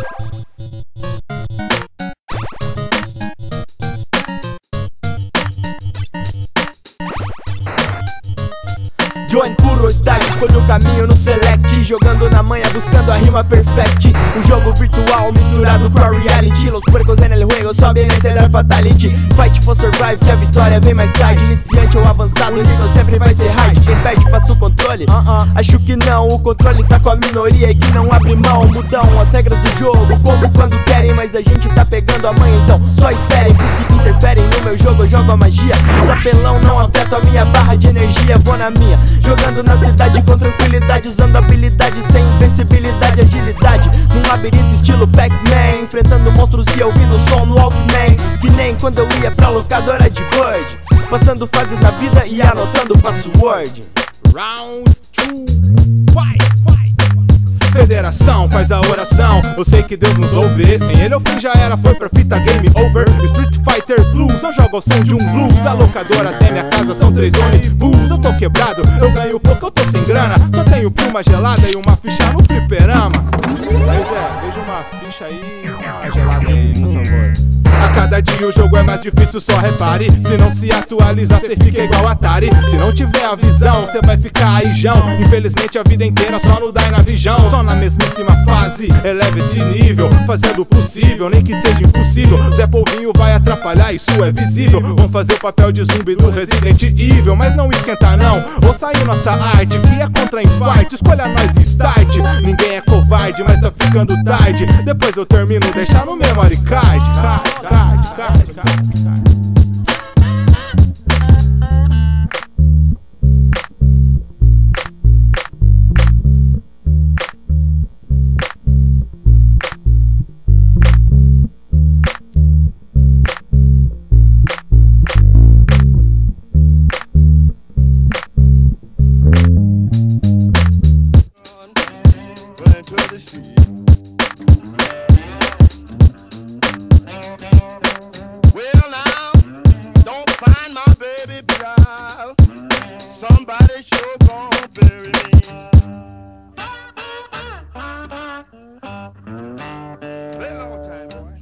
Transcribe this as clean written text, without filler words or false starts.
Join puro style, escolho o caminho no select, jogando na manha, buscando a rima perfect. Um jogo virtual misturado com a reality. Los puercos en el juego sabem entender fatality. Fight for survive, que a vitória vem mais tarde. Iniciante ou avançado, o nível sempre vai ser hard. Quem perde passa o controle? Acho que não, o controle tá com a minoria e que não abre mão. Mudam as regras do jogo, como quando querem, mas a gente tá pegando a manha, então só esperem. Os que interferem no meu jogo, eu jogo a magia. Os apelão não afetam a minha barra de energia. Vou na minha, jogando na cidade com tranquilidade, usando habilidade sem invencibilidade, agilidade. Num labirinto estilo Pac-Man, enfrentando monstros e ouvindo som no Walkman. Que nem quando eu ia pra locadora de Bird, passando fases na vida e anotando password. Round 2, fight! Federação, faz a oração. Eu sei que Deus nos ouve. Sem ele o fim já era, foi pra fita, game over. Street Fighter Blues, eu jogo ao som de um blues. Da locadora até minha casa são 3 ônibus. Eu tô quebrado, eu ganho pouco, eu tô sem grana. Só tenho pluma gelada e uma ficha no fliperama. Mas veja uma ficha aí, uma gelada aí, por favor. A cada dia o jogo é mais difícil, só repare. Se não se atualizar, cê fica igual Atari. Se não tiver a visão, cê vai ficar aijão. Infelizmente a vida inteira só no Dynavision. Só na mesmíssima fase, eleva esse nível, fazendo o possível, nem que seja impossível. Zé Polvinho vai atrapalhar, isso é visível. Vamos fazer o papel de zumbi do Resident Evil. Mas não esquenta não, ouça aí nossa arte, que é contra infarto, escolha nós e start. Ninguém é covarde, mas tá ficando tarde. Depois eu termino, deixar no memory card. Well now, don't find my baby child. Somebody sure gonna bury me. Been a long time, boy.